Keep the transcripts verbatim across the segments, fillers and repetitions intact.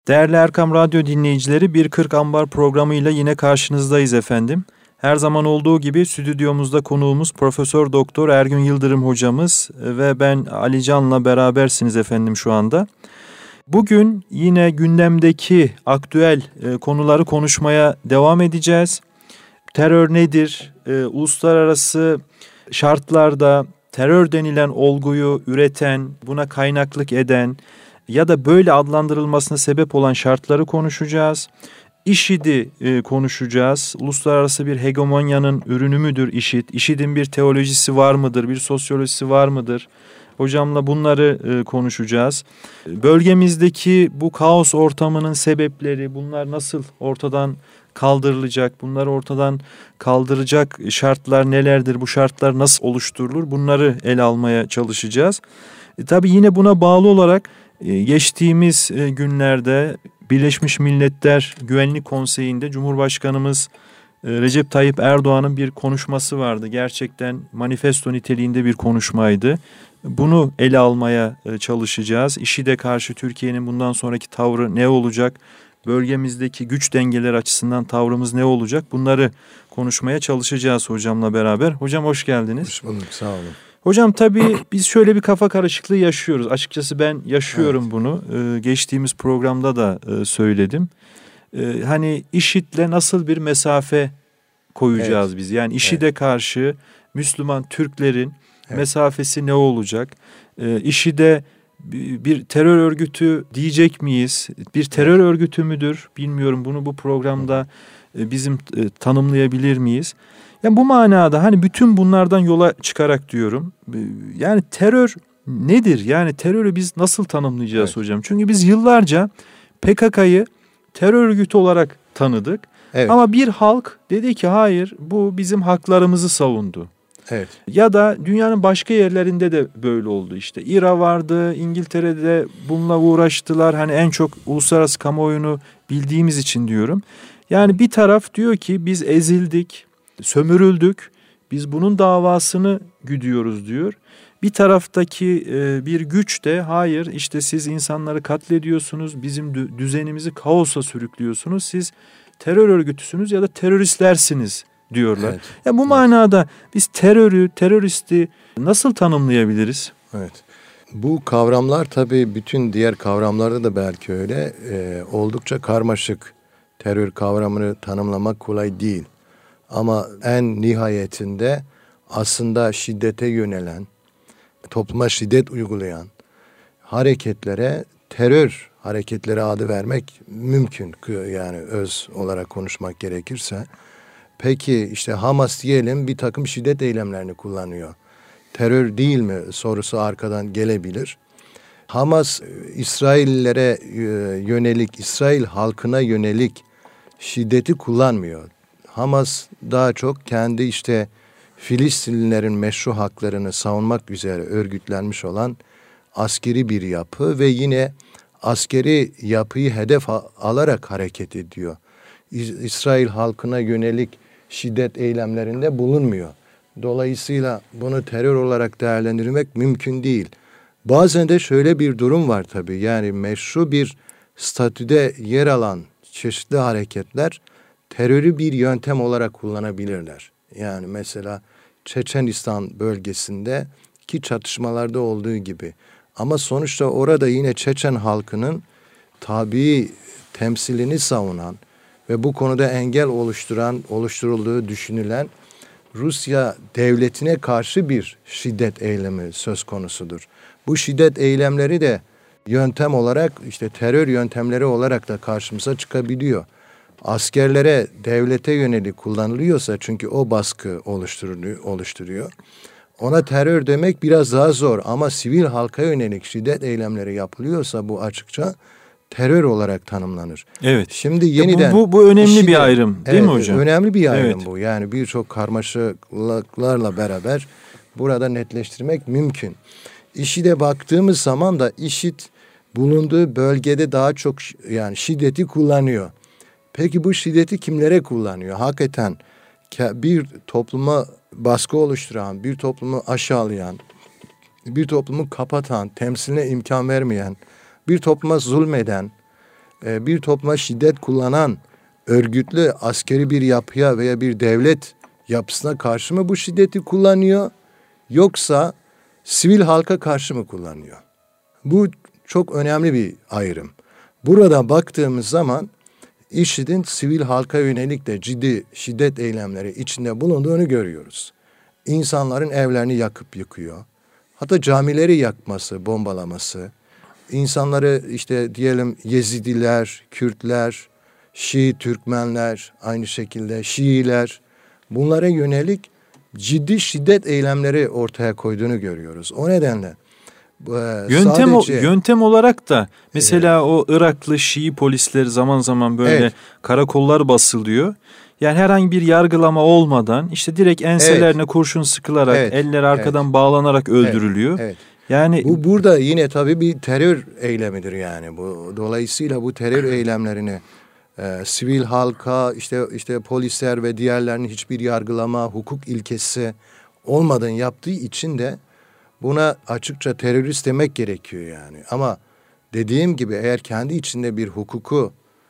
Değerli Erkam Radyo dinleyicileri, bir kırk Ambar programıyla yine karşınızdayız efendim. Her zaman olduğu gibi stüdyomuzda konuğumuz Profesör Doktor Ergün Yıldırım hocamız ve ben Ali Can'la berabersiniz efendim şu anda. Bugün yine gündemdeki aktüel e, konuları konuşmaya devam edeceğiz. Terör nedir? E, uluslararası şartlarda terör denilen olguyu üreten, buna kaynaklık eden ya da böyle adlandırılmasına sebep olan şartları konuşacağız. IŞİD'i e, konuşacağız. Uluslararası bir hegemonyanın ürünü müdür IŞİD? IŞİD'in bir teolojisi var mıdır? Bir sosyolojisi var mıdır? Hocamla bunları e, konuşacağız. Bölgemizdeki bu kaos ortamının sebepleri, bunlar nasıl ortadan kaldırılacak? Bunları ortadan kaldıracak şartlar nelerdir? Bu şartlar nasıl oluşturulur? Bunları ele almaya çalışacağız. E, tabii yine buna bağlı olarak e, geçtiğimiz e, günlerde Birleşmiş Milletler Güvenlik Konseyi'nde Cumhurbaşkanımız e, Recep Tayyip Erdoğan'ın bir konuşması vardı. Gerçekten manifesto niteliğinde bir konuşmaydı. Bunu ele almaya e, çalışacağız. IŞİD'e karşı Türkiye'nin bundan sonraki tavrı ne olacak? Bölgemizdeki güç dengeleri açısından tavrımız ne olacak? Bunları konuşmaya çalışacağız hocamla beraber. Hocam hoş geldiniz. Hoş bulduk, sağ olun. Hocam tabii biz şöyle bir kafa karışıklığı yaşıyoruz. Açıkçası ben yaşıyorum evet. bunu. Ee, geçtiğimiz programda da e, söyledim. Ee, hani IŞİD'le nasıl bir mesafe koyacağız evet. biz? Yani IŞİD'e evet. karşı Müslüman Türklerin evet. mesafesi ne olacak? Ee, IŞİD'e bir terör örgütü diyecek miyiz? Bir terör evet. örgütü müdür? Bilmiyorum. Bunu bu programda e, bizim e, tanımlayabilir miyiz? Yani bu manada hani bütün bunlardan yola çıkarak diyorum. Yani terör nedir? Yani terörü biz nasıl tanımlayacağız evet. hocam? Çünkü biz yıllarca P K K'yı terör örgütü olarak tanıdık. Evet. Ama bir halk dedi ki hayır, bu bizim haklarımızı savundu. Evet. Ya da dünyanın başka yerlerinde de böyle oldu işte. İRA vardı, İngiltere'de bununla uğraştılar. Hani en çok uluslararası kamuoyunu bildiğimiz için diyorum. Yani bir taraf diyor ki biz ezildik, sömürüldük, biz bunun davasını güdüyoruz diyor. Bir taraftaki e, bir güç de hayır işte siz insanları katlediyorsunuz, bizim düzenimizi kaosa sürüklüyorsunuz, siz terör örgütüsünüz ya da teröristlersiniz diyorlar. Evet. Ya bu evet. manada biz terörü, teröristi nasıl tanımlayabiliriz? Evet. Bu kavramlar tabii bütün diğer kavramlarda da belki öyle e, oldukça karmaşık. Terör kavramını tanımlamak kolay değil. Ama en nihayetinde aslında şiddete yönelen, topluma şiddet uygulayan hareketlere terör hareketleri adı vermek mümkün. Yani öz olarak konuşmak gerekirse. Peki işte Hamas diyelim bir takım şiddet eylemlerini kullanıyor. Terör değil mi sorusu arkadan gelebilir. Hamas İsraillilere yönelik, İsrail halkına yönelik şiddeti kullanmıyor. Hamas daha çok kendi işte Filistinlilerin meşru haklarını savunmak üzere örgütlenmiş olan askeri bir yapı ve yine askeri yapıyı hedef alarak hareket ediyor. İsrail halkına yönelik şiddet eylemlerinde bulunmuyor. Dolayısıyla bunu terör olarak değerlendirmek mümkün değil. Bazen de şöyle bir durum var tabii. Yani meşru bir statüde yer alan çeşitli hareketler terörü bir yöntem olarak kullanabilirler. Yani mesela Çeçenistan bölgesinde ki çatışmalarda olduğu gibi. Ama sonuçta orada yine Çeçen halkının tabii temsilini savunan ve bu konuda engel oluşturan, oluşturulduğu düşünülen Rusya devletine karşı bir şiddet eylemi söz konusudur. Bu şiddet eylemleri de yöntem olarak işte terör yöntemleri olarak da karşımıza çıkabiliyor. Askerlere, devlete yönelik kullanılıyorsa çünkü o baskı oluşturuyor, oluşturuyor. Ona terör demek biraz daha zor ama sivil halka yönelik şiddet eylemleri yapılıyorsa bu açıkça terör olarak tanımlanır. Evet. Şimdi yeniden bu, bu, bu önemli işine, bir ayrım değil evet, mi hocam? Önemli bir ayrım evet. bu. Yani birçok karmaşıklarla beraber burada netleştirmek mümkün. IŞİD'e baktığımız zaman da IŞİD bulunduğu bölgede daha çok yani şiddeti kullanıyor. Peki bu şiddeti kimlere kullanıyor? Hakikaten bir topluma baskı oluşturan, bir toplumu aşağılayan, bir toplumu kapatan, temsiline imkan vermeyen, bir topluma zulmeden e, bir topluma şiddet kullanan örgütlü askeri bir yapıya veya bir devlet yapısına karşı mı bu şiddeti kullanıyor, yoksa sivil halka karşı mı kullanıyor? Bu çok önemli bir ayrım. Burada baktığımız zaman IŞİD'in sivil halka yönelik de ciddi şiddet eylemleri içinde bulunduğunu görüyoruz. İnsanların evlerini yakıp yıkıyor. Hatta camileri yakması, bombalaması. İnsanları işte diyelim Yezidiler, Kürtler, Şii Türkmenler, aynı şekilde Şiiler, bunlara yönelik ciddi şiddet eylemleri ortaya koyduğunu görüyoruz. O nedenle Yöntem sadece, o, yöntem olarak da mesela evet. o Iraklı Şii polisleri zaman zaman böyle evet. karakollar basılıyor. Yani herhangi bir yargılama olmadan işte direkt enselerine evet. kurşun sıkılarak, evet. eller arkadan evet. bağlanarak öldürülüyor. Evet. Evet. Yani bu burada yine tabii bir terör eylemidir yani. Bu dolayısıyla bu terör eylemlerini e, sivil halka, işte işte polisler ve diğerlerinin hiçbir yargılama, hukuk ilkesi olmadan yaptığı için de buna açıkça terörist demek gerekiyor yani. Ama dediğim gibi eğer kendi içinde bir hukuku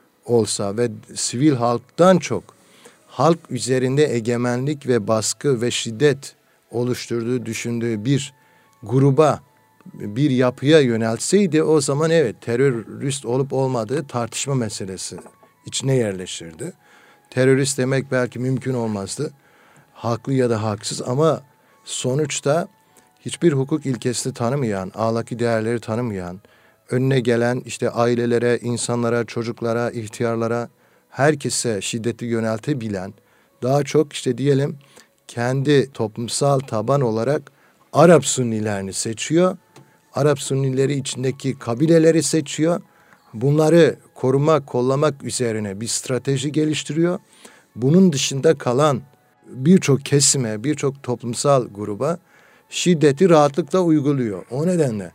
olsa ve sivil halktan çok halk üzerinde egemenlik ve baskı ve şiddet oluşturduğu düşündüğü bir gruba, bir yapıya yönelseydi, o zaman evet terörist olup olmadığı tartışma meselesi içine yerleşirdi. Terörist demek belki mümkün olmazdı. Haklı ya da haksız, ama sonuçta hiçbir hukuk ilkesini tanımayan, ahlaki değerleri tanımayan, önüne gelen işte ailelere, insanlara, çocuklara, ihtiyarlara, herkese şiddeti yöneltebilen, daha çok işte diyelim kendi toplumsal taban olarak Arap Sünnilerini seçiyor. Arap Sünnileri içindeki kabileleri seçiyor. Bunları korumak, kollamak üzerine bir strateji geliştiriyor. Bunun dışında kalan birçok kesime, birçok toplumsal gruba şiddeti rahatlıkla uyguluyor. O nedenle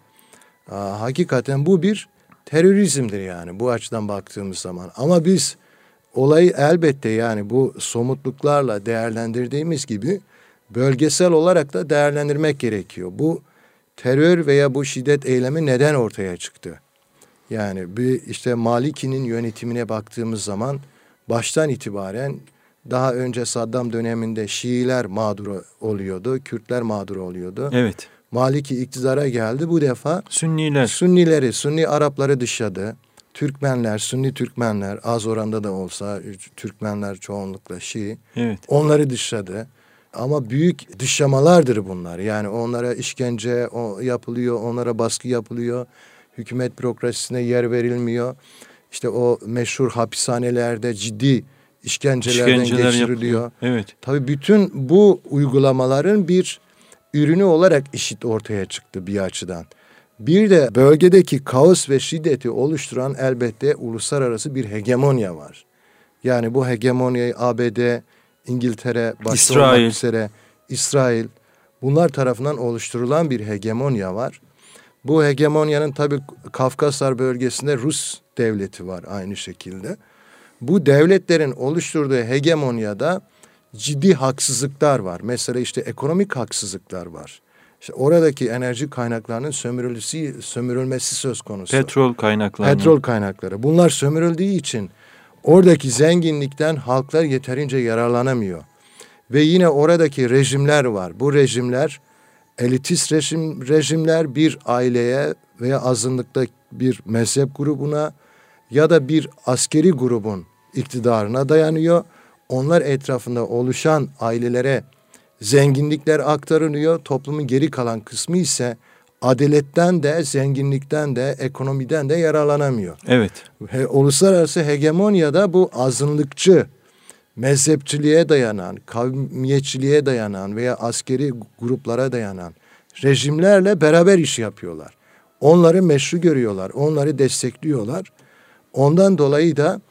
aa, hakikaten bu bir terörizmdir yani bu açıdan baktığımız zaman. Ama biz olayı elbette yani bu somutluklarla değerlendirdiğimiz gibi bölgesel olarak da değerlendirmek gerekiyor. Bu terör veya bu şiddet eylemi neden ortaya çıktı? Yani bir işte Maliki'nin yönetimine baktığımız zaman baştan itibaren daha önce Saddam döneminde Şiiler mağdur oluyordu, Kürtler mağdur oluyordu. Evet. Maliki iktidara geldi, bu defa Sünniler. Sünnileri, Sünni Arapları dışladı. Türkmenler, Sünni Türkmenler, az oranda da olsa Türkmenler çoğunlukla Şii. Evet. Onları dışladı. Ama büyük dışlamalardır bunlar. Yani onlara işkence yapılıyor, onlara baskı yapılıyor. Hükümet bürokrasisine yer verilmiyor. İşte o meşhur hapishanelerde ciddi işkencelerden İşkenceler geçiriliyor. Yapılıyor. Evet. Tabii bütün bu uygulamaların bir ürünü olarak IŞİD ortaya çıktı bir açıdan. Bir de bölgedeki kaos ve şiddeti oluşturan elbette uluslararası bir hegemonya var. Yani bu hegemonyayı A B D, İngiltere, başta İsrail. olmak üzere İsrail, bunlar tarafından oluşturulan bir hegemonya var. Bu hegemonyanın tabii Kafkaslar bölgesinde Rus devleti var aynı şekilde. Bu devletlerin oluşturduğu hegemonyada ciddi haksızlıklar var. Mesela işte ekonomik haksızlıklar var. İşte oradaki enerji kaynaklarının sömürülmesi, sömürülmesi söz konusu. Petrol kaynakları. Petrol kaynakları. Bunlar sömürüldüğü için oradaki zenginlikten halklar yeterince yararlanamıyor. Ve yine oradaki rejimler var. Bu rejimler elitist rejim, rejimler bir aileye veya azınlıkta bir mezhep grubuna ya da bir askeri grubun iktidarına dayanıyor. Onlar etrafında oluşan ailelere zenginlikler aktarılıyor. Toplumun geri kalan kısmı ise adaletten de, zenginlikten de, ekonomiden de yararlanamıyor. Evet. He, uluslararası hegemonyada bu azınlıkçı, mezhepçiliğe dayanan, kavmiyetçiliğe dayanan veya askeri gruplara dayanan rejimlerle beraber iş yapıyorlar. Onları meşru görüyorlar, onları destekliyorlar. Ondan dolayı da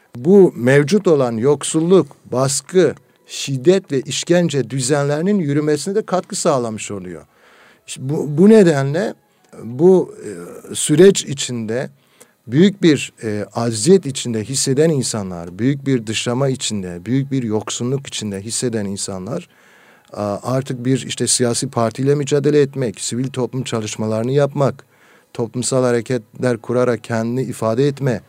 bu mevcut olan yoksulluk, baskı, şiddet ve işkence düzenlerinin yürümesine de katkı sağlamış oluyor. İşte bu, bu nedenle bu e, süreç içinde büyük bir e, aziyet içinde hisseden insanlar, büyük bir dışlama içinde, büyük bir yoksunluk içinde hisseden insanlar artık bir işte siyasi partiyle mücadele etmek, sivil toplum çalışmalarını yapmak, toplumsal hareketler kurarak kendini ifade etme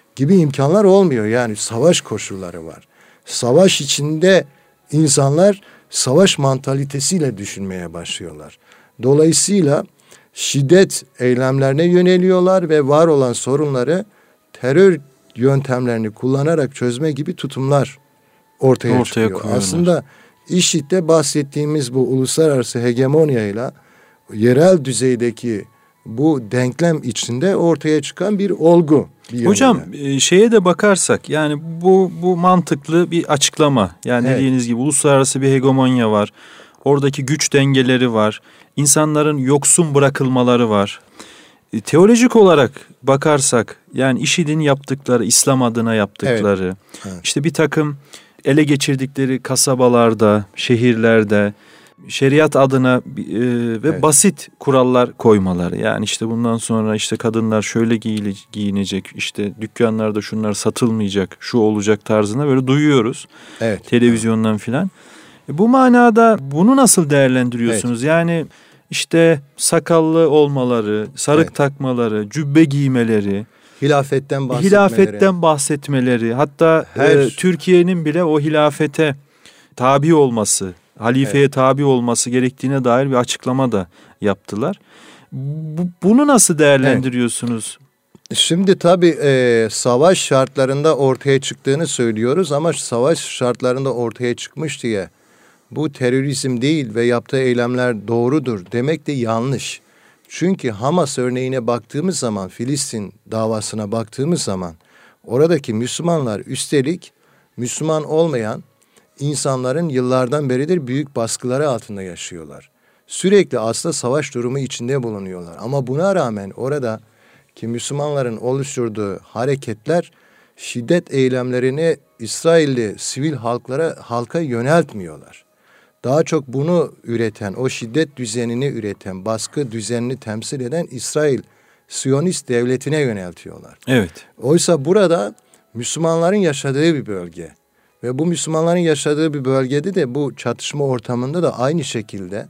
gibi imkanlar olmuyor. Yani savaş koşulları var. Savaş içinde insanlar savaş mantalitesiyle düşünmeye başlıyorlar. Dolayısıyla şiddet eylemlerine yöneliyorlar ve var olan sorunları terör yöntemlerini kullanarak çözme gibi tutumlar ortaya, ortaya çıkıyor. Koyuyorlar. Aslında IŞİD'de bahsettiğimiz bu uluslararası hegemonyayla yerel düzeydeki bu denklem içinde ortaya çıkan bir olgu. Bir Hocam e, şeye de bakarsak yani bu bu mantıklı bir açıklama. Yani evet. dediğiniz gibi uluslararası bir hegemonya var. Oradaki güç dengeleri var. İnsanların yoksun bırakılmaları var. E, teolojik olarak bakarsak yani IŞİD'in yaptıkları, İslam adına yaptıkları, evet. Evet. işte bir takım ele geçirdikleri kasabalarda, şehirlerde şeriat adına e, ve evet. basit kurallar koymaları. Yani işte bundan sonra işte kadınlar şöyle giyile, giyinecek, işte dükkanlarda şunlar satılmayacak, şu olacak tarzında böyle duyuyoruz. Evet. Televizyondan filan. E, bu manada bunu nasıl değerlendiriyorsunuz? Evet. Yani işte sakallı olmaları, sarık evet. takmaları, cübbe giymeleri, hilafetten bahsetmeleri, hilafetten bahsetmeleri, hatta Her... e, Türkiye'nin bile o hilafete tabi olması, halifeye evet. tabi olması gerektiğine dair bir açıklama da yaptılar. Bu, bunu nasıl değerlendiriyorsunuz? Evet. Şimdi tabii e, savaş şartlarında ortaya çıktığını söylüyoruz ama savaş şartlarında ortaya çıkmış diye bu terörizm değil ve yaptığı eylemler doğrudur demek de yanlış. Çünkü Hamas örneğine baktığımız zaman, Filistin davasına baktığımız zaman oradaki Müslümanlar üstelik Müslüman olmayan insanların yıllardan beridir büyük baskıları altında yaşıyorlar. Sürekli aslında savaş durumu içinde bulunuyorlar. Ama buna rağmen orada ki Müslümanların oluşturduğu hareketler şiddet eylemlerini İsrailli sivil halklara halka yöneltmiyorlar. Daha çok bunu üreten, o şiddet düzenini üreten, baskı düzenini temsil eden İsrail Siyonist devletine yöneltiyorlar. Evet. Oysa burada Müslümanların yaşadığı bir bölge. Ve bu Müslümanların yaşadığı bir bölgede de bu çatışma ortamında da aynı şekilde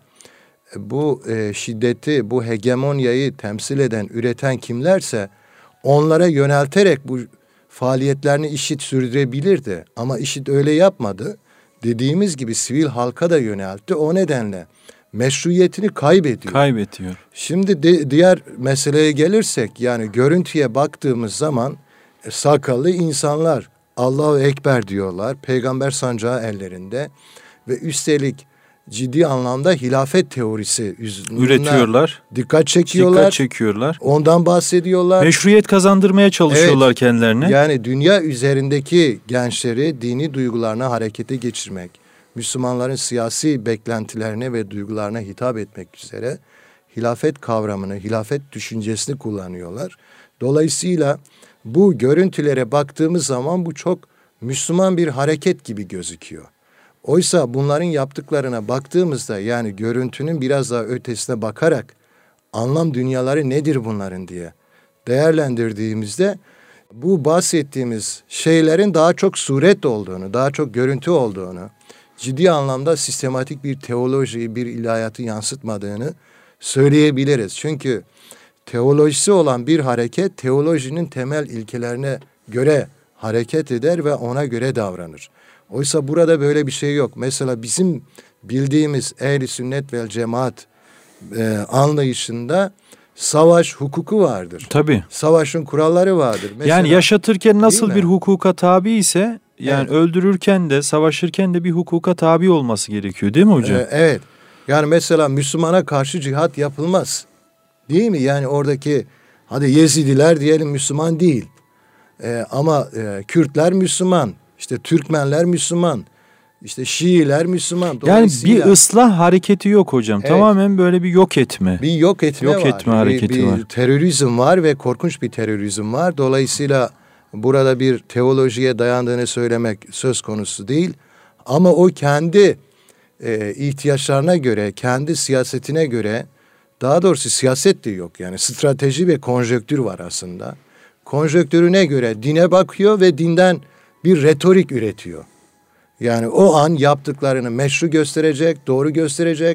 bu e, şiddeti, bu hegemonyayı temsil eden, üreten kimlerse onlara yönelterek bu faaliyetlerini IŞİD sürdürebilirdi. Ama IŞİD öyle yapmadı. Dediğimiz gibi sivil halka da yöneltti. O nedenle meşruiyetini kaybediyor. Kaybediyor. Şimdi de, diğer meseleye gelirsek yani görüntüye baktığımız zaman e, sakallı insanlar Allahu Ekber diyorlar. Peygamber sancağı ellerinde ve üstelik ciddi anlamda hilafet teorisi üretiyorlar. Dikkat çekiyorlar. Dikkat çekiyorlar. Ondan bahsediyorlar. Meşruiyet kazandırmaya çalışıyorlar evet, kendilerine. Yani dünya üzerindeki gençleri dini duygularına harekete geçirmek, Müslümanların siyasi beklentilerine ve duygularına hitap etmek üzere hilafet kavramını, hilafet düşüncesini kullanıyorlar. Dolayısıyla bu görüntülere baktığımız zaman bu çok Müslüman bir hareket gibi gözüküyor. Oysa bunların yaptıklarına baktığımızda yani görüntünün biraz daha ötesine bakarak anlam dünyaları nedir bunların diye değerlendirdiğimizde bu bahsettiğimiz şeylerin daha çok suret olduğunu, daha çok görüntü olduğunu, ciddi anlamda sistematik bir teolojiyi, bir ilahiyatı yansıtmadığını söyleyebiliriz. Çünkü teolojisi olan bir hareket teolojinin temel ilkelerine göre hareket eder ve ona göre davranır. Oysa burada böyle bir şey yok. Mesela bizim bildiğimiz ehl-i sünnet vel cemaat e, anlayışında savaş hukuku vardır. Tabii. Savaşın kuralları vardır. Mesela, yani yaşatırken nasıl bir hukuka tabi ise yani evet. öldürürken de savaşırken de bir hukuka tabi olması gerekiyor değil mi hocam? Ee, evet. Yani mesela Müslümana karşı cihat yapılmaz. Değil mi? Yani oradaki hadi Yezidiler diyelim Müslüman değil. Ee, ama e, Kürtler Müslüman. İşte Türkmenler Müslüman. İşte Şiiler Müslüman. Yani bir ıslah hareketi yok hocam. Evet. Tamamen böyle bir yok etme. Bir yok etme yok var. etme hareketi bir, bir var. Terörizm var ve korkunç bir terörizm var. Dolayısıyla burada bir teolojiye dayandığını söylemek söz konusu değil. Ama o kendi e, ihtiyaçlarına göre, kendi siyasetine göre, daha doğrusu siyaset de yok. Yani strateji ve konjonktür var aslında. Konjonktürüne göre dine bakıyor ve dinden bir retorik üretiyor. Yani o an yaptıklarını meşru gösterecek, doğru gösterecek,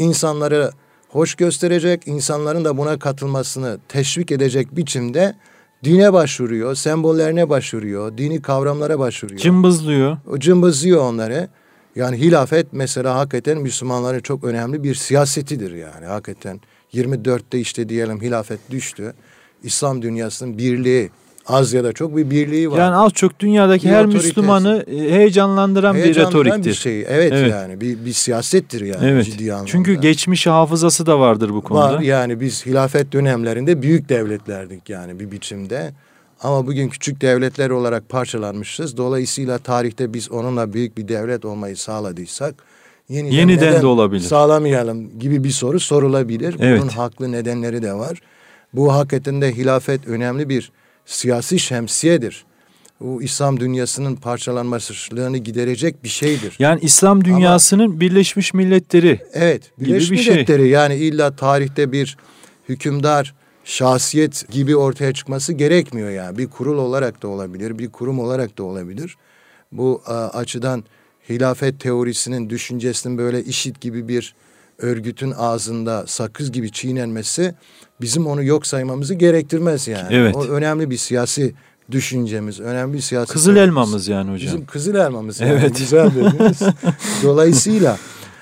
insanları hoş gösterecek, insanların da buna katılmasını teşvik edecek biçimde Dine başvuruyor, sembollerine başvuruyor, dini kavramlara başvuruyor. Cımbızlıyor. O cımbızlıyor onları. Yani hilafet mesela hakikaten Müslümanların çok önemli bir siyasetidir yani. Hakikaten yirmi dörtte işte diyelim hilafet düştü. İslam dünyasının birliği, az ya da çok bir birliği var. Yani az çok dünyadaki bir her otoritesi. Müslümanı heyecanlandıran, heyecanlandıran bir retoriktir. Bir şey. Evet, evet. Yani bir, bir siyasettir yani evet. ciddi anlamda. Çünkü geçmiş hafızası da vardır bu konuda. Var yani biz hilafet dönemlerinde büyük devletlerdik yani bir biçimde. Ama bugün küçük devletler olarak parçalanmışız. Dolayısıyla tarihte biz onunla büyük bir devlet olmayı sağladıysak yeniden, yeniden de olabilir. Sağlamayalım gibi bir soru sorulabilir. Evet. Bunun haklı nedenleri de var. Bu hakikaten de hilafet önemli bir siyasi şemsiyedir. Bu İslam dünyasının parçalanmasını giderecek bir şeydir. Yani İslam dünyasının Ama, Birleşmiş Milletleri. Evet, Birleşmiş Milletleri şey. Yani illa tarihte bir hükümdar şahsiyet gibi ortaya çıkması gerekmiyor yani. Bir kurul olarak da olabilir, bir kurum olarak da olabilir. Bu a, açıdan hilafet teorisinin, düşüncesinin böyle IŞİD gibi bir örgütün ağzında sakız gibi çiğnenmesi bizim onu yok saymamızı gerektirmez yani. Evet. O önemli bir siyasi düşüncemiz, önemli bir siyasi... Kızıl teorimiz. Elmamız yani hocam. Bizim kızıl elmamız yani. Evet. Güzel dediniz. Dolayısıyla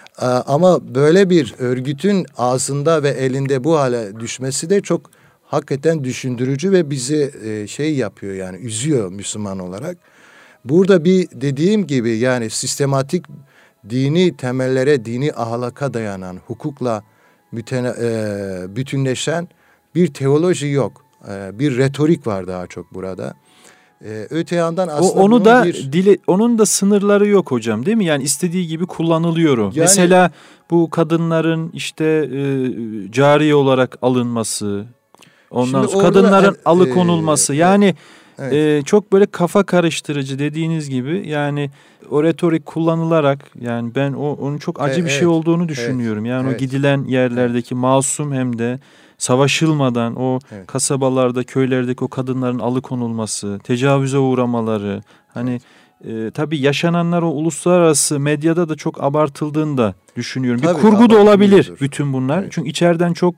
ama böyle bir örgütün ağzında ve elinde bu hale düşmesi de çok hakikaten düşündürücü ve bizi şey yapıyor yani üzüyor Müslüman olarak. Burada bir dediğim gibi yani sistematik dini temellere, dini ahlaka dayanan, hukukla mütene, e, bütünleşen bir teoloji yok. E, bir retorik var daha çok burada. E, öte yandan aslında o, onu da bir... dili, onun da sınırları yok hocam, değil mi? Yani istediği gibi kullanılıyor o. Yani, mesela bu kadınların işte e, cariye olarak alınması, ondan sonra kadınların e, alıkonulması. E, yani evet. e, çok böyle kafa karıştırıcı dediğiniz gibi yani o retorik kullanılarak yani ben o onun çok acı e, bir evet, şey olduğunu düşünüyorum. Evet, yani evet, o gidilen yerlerdeki evet. masum hem de savaşılmadan o evet. kasabalarda, köylerdeki o kadınların alıkonulması, tecavüze uğramaları, hani evet. e, tabii yaşananlar o uluslararası medyada da çok abartıldığını da düşünüyorum. Tabii, bir kurgu da olabilir bütün bunlar. Evet. Çünkü içeriden çok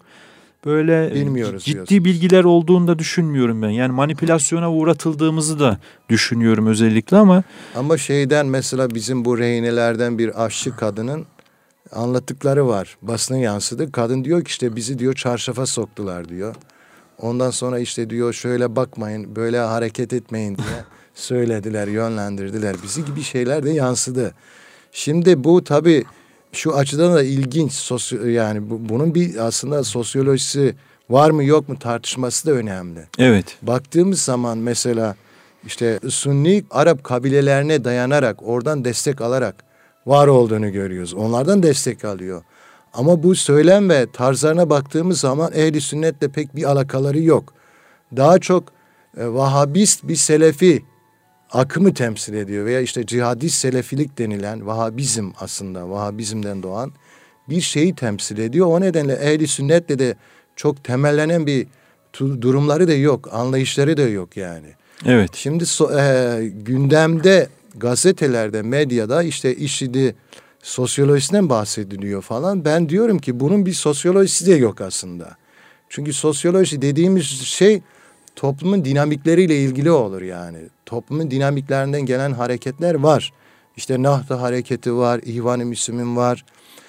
böyle Bilmiyoruz ciddi diyorsunuz. bilgiler olduğunu da düşünmüyorum ben. Yani manipülasyona uğratıldığımızı da düşünüyorum özellikle ama. Ama şeyden mesela bizim bu rehinelerden bir aşçı kadının anlattıkları var. Basına yansıdı. Kadın diyor ki işte bizi diyor çarşafa soktular diyor. Ondan sonra işte diyor şöyle bakmayın, böyle hareket etmeyin diye söylediler, yönlendirdiler. Bizi gibi şeyler de yansıdı. Şimdi bu tabii şu açıdan da ilginç. Sosyo, yani bu, bunun bir aslında sosyolojisi var mı yok mu tartışması da önemli. Evet. Baktığımız zaman mesela işte Sünni Arap kabilelerine dayanarak oradan destek alarak var olduğunu görüyoruz. Onlardan destek alıyor. Ama bu söylem ve tarzlarına baktığımız zaman ehli sünnetle pek bir alakaları yok. Daha çok e, Vahabist bir Selefi akımı temsil ediyor veya işte cihadist Selefilik denilen Vahabizm aslında Vahabizmden doğan bir şeyi temsil ediyor. O nedenle ehli sünnetle de çok temellenen bir durumları da yok, anlayışları da yok yani. Evet. Şimdi so, e, gündemde gazetelerde, medyada işte IŞİD'i sosyolojisinden bahsediliyor falan. Ben diyorum ki bunun bir sosyolojisi de yok aslında. Çünkü sosyoloji dediğimiz şey toplumun dinamikleriyle ilgili olur yani. Toplumun dinamiklerinden gelen hareketler var. İşte Nahda hareketi var, İhvan-ı Müslümin var,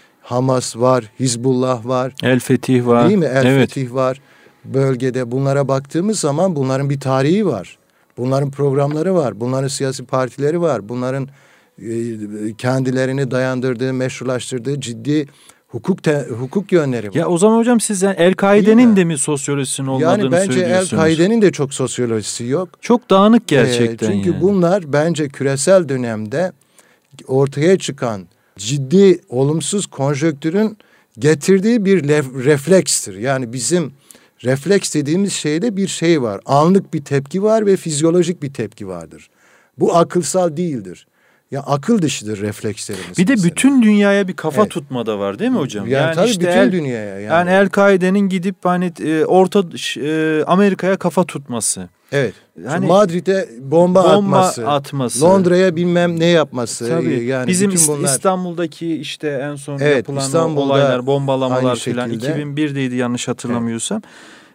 Hamas var, Hizbullah var. El Fetih var. Değil mi? El evet. Fetih var. Bölgede bunlara baktığımız zaman bunların bir tarihi var. Bunların programları var. Bunların siyasi partileri var. Bunların e, kendilerini dayandırdığı, meşrulaştırdığı ciddi hukuk te, hukuk yönleri var. Ya o zaman hocam siz yani El-Kaide'nin de mi sosyolojisinin olmadığını yani bence söylüyorsunuz? El-Kaide'nin de çok sosyolojisi yok. Çok dağınık gerçekten. E, çünkü yani. bunlar bence küresel dönemde ortaya çıkan ciddi olumsuz konjonktürün getirdiği bir lef, reflekstir. Yani bizim refleks dediğimiz şeyde bir şey var. Anlık bir tepki var ve fizyolojik bir tepki vardır. Bu akılsal değildir. Ya akıl dışıdır reflekslerimiz. Bir de mesela. bütün dünyaya bir kafa evet. tutma da var değil mi hocam? Yani, yani tabii işte bütün el, dünyaya. Yani, yani El-Kaide'nin gidip hani e, orta e, Amerika'ya kafa tutması. Evet. Hani Madrid'e bomba, bomba atması, atması. Londra'ya bilmem ne yapması. Tabii. Yani bizim bütün bunlar... İstanbul'daki işte en son evet, yapılan İstanbul'da olaylar, bombalamalar filan şekilde... iki bin birdeydi yanlış hatırlamıyorsam. Evet.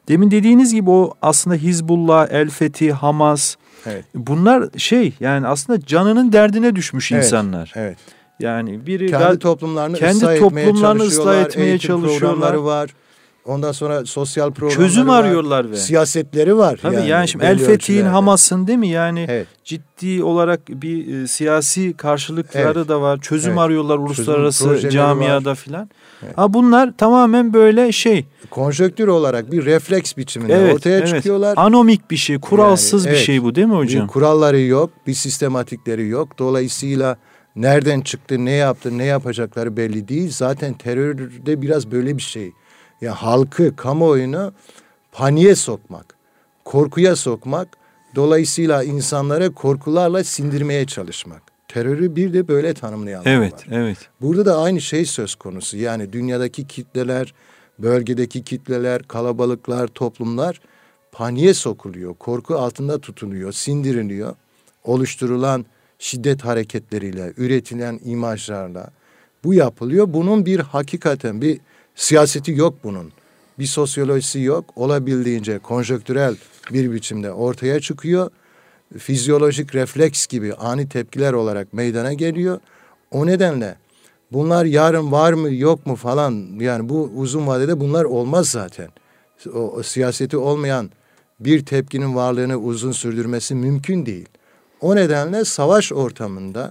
Demin dediğiniz gibi o aslında Hizbullah, El-Fethi, Hamas, Evet. bunlar şey yani aslında canının derdine düşmüş Evet, insanlar. Evet. Yani biri kendi toplumlarını kendi ıslah toplumlarını etmeye ıslah etmeye eğitim çalışıyorlar. programları var. Ondan sonra sosyal programları çözüm var. arıyorlar ve Siyasetleri var. Tabii yani, yani şimdi belli El-Fethi'nin, ölçülerde. Hamas'ın değil mi? Yani Evet. ciddi olarak bir e, siyasi karşılıkları Evet. da var. Çözüm Evet. arıyorlar uluslararası Çözüm camiada filan. Evet. Ha bunlar tamamen böyle şey. Konjonktür olarak bir refleks biçiminde evet, ortaya evet. çıkıyorlar. Anomik bir şey, kuralsız yani, bir evet. şey bu değil mi hocam? Bir kuralları yok, bir sistematikleri yok. Dolayısıyla nereden çıktı, ne yaptı, ne yapacakları belli değil. Zaten terörde biraz böyle bir şey. Yani halkı, kamuoyunu paniğe sokmak, korkuya sokmak, dolayısıyla insanları korkularla sindirmeye çalışmak. Terörü bir de böyle tanımlayanlar evet, var. Evet. Burada da aynı şey söz konusu. Yani dünyadaki kitleler, bölgedeki kitleler, kalabalıklar, toplumlar paniğe sokuluyor, korku altında tutuluyor, sindiriliyor. Oluşturulan şiddet hareketleriyle, üretilen imajlarla bu yapılıyor. Bunun bir hakikaten bir siyaseti yok bunun. Bir sosyolojisi yok. Olabildiğince konjonktürel bir biçimde ortaya çıkıyor. Fizyolojik refleks gibi ani tepkiler olarak meydana geliyor. O nedenle bunlar yarın var mı yok mu falan, yani bu uzun vadede bunlar olmaz zaten. O, o siyaseti olmayan bir tepkinin varlığını uzun sürdürmesi mümkün değil. O nedenle savaş ortamında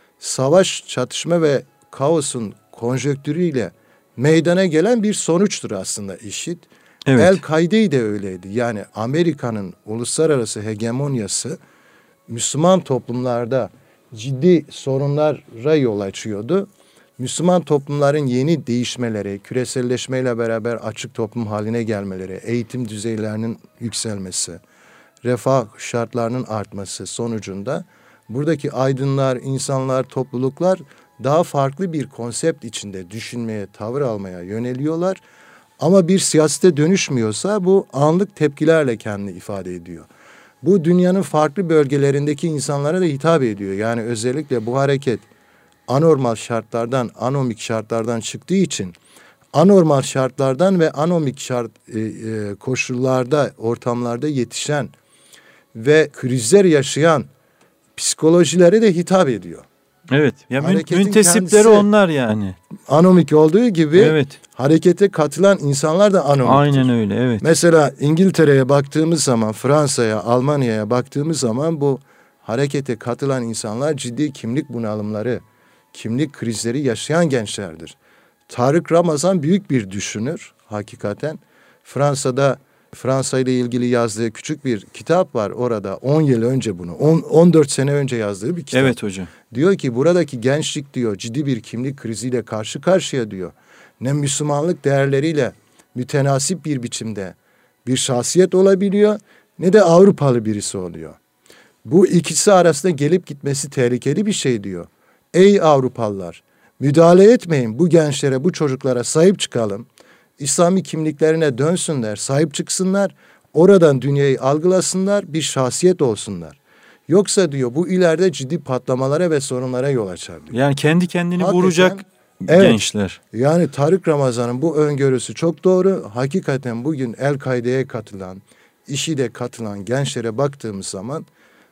savaş, çatışma ve kaosun konjonktürüyle meydana gelen bir sonuçtur aslında IŞİD. Evet. El-Kaide de öyleydi. Yani Amerika'nın uluslararası hegemonyası Müslüman toplumlarda ciddi sorunlara yol açıyordu. Müslüman toplumların yeni değişmeleri, küreselleşmeyle beraber açık toplum haline gelmeleri, eğitim düzeylerinin yükselmesi, refah şartlarının artması sonucunda buradaki aydınlar, insanlar, topluluklar daha farklı bir konsept içinde düşünmeye, tavır almaya yöneliyorlar. Ama bir siyasete dönüşmüyorsa bu anlık tepkilerle kendini ifade ediyor. Bu dünyanın farklı bölgelerindeki insanlara da hitap ediyor. Yani özellikle bu hareket anormal şartlardan, anomik şartlardan çıktığı için anormal şartlardan ve anomik şart e, e, koşullarda, ortamlarda yetişen ve krizler yaşayan psikolojilere de hitap ediyor. Evet. Ya Hareketin müntesipleri onlar yani. Anomik olduğu gibi evet. harekete katılan insanlar da anomiktir. Aynen öyle, evet. Mesela İngiltere'ye baktığımız zaman, Fransa'ya, Almanya'ya baktığımız zaman bu harekete katılan insanlar ciddi kimlik bunalımları, kimlik krizleri yaşayan gençlerdir. Tarık Ramazan büyük bir düşünür hakikaten. Fransa'da Fransa ile ilgili yazdığı küçük bir kitap var orada. on yıl önce bunu, on dört sene önce yazdığı bir kitap. Evet hocam. Diyor ki buradaki gençlik diyor ciddi bir kimlik kriziyle karşı karşıya diyor. Ne Müslümanlık değerleriyle mütenasip bir biçimde bir şahsiyet olabiliyor, ne de Avrupalı birisi oluyor. Bu ikisi arasında gelip gitmesi tehlikeli bir şey diyor. Ey Avrupalılar, müdahale etmeyin, bu gençlere, bu çocuklara sahip çıkalım. İslami kimliklerine dönsünler, sahip çıksınlar, oradan dünyayı algılasınlar, bir şahsiyet olsunlar. Yoksa diyor bu ileride ciddi patlamalara ve sorunlara yol açar diyor. Yani kendi kendini Hakikaten, vuracak evet, gençler. Yani Tarık Ramazan'ın bu öngörüsü çok doğru. Hakikaten bugün El-Kaide'ye katılan, IŞİD'e katılan gençlere baktığımız zaman